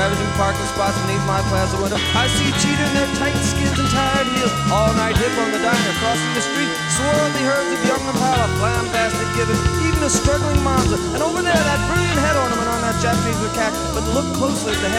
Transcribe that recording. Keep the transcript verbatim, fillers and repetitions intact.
ravaging parking spots beneath my plaza window. I see cheetah in their tight skins and tired heels. All night hip on the diner, crossing the street. Swarthy herds of young Impala, flambastic gibbon, even a struggling Monza. And over there, that brilliant head ornament on that Japanese macaque. But look closely at the head.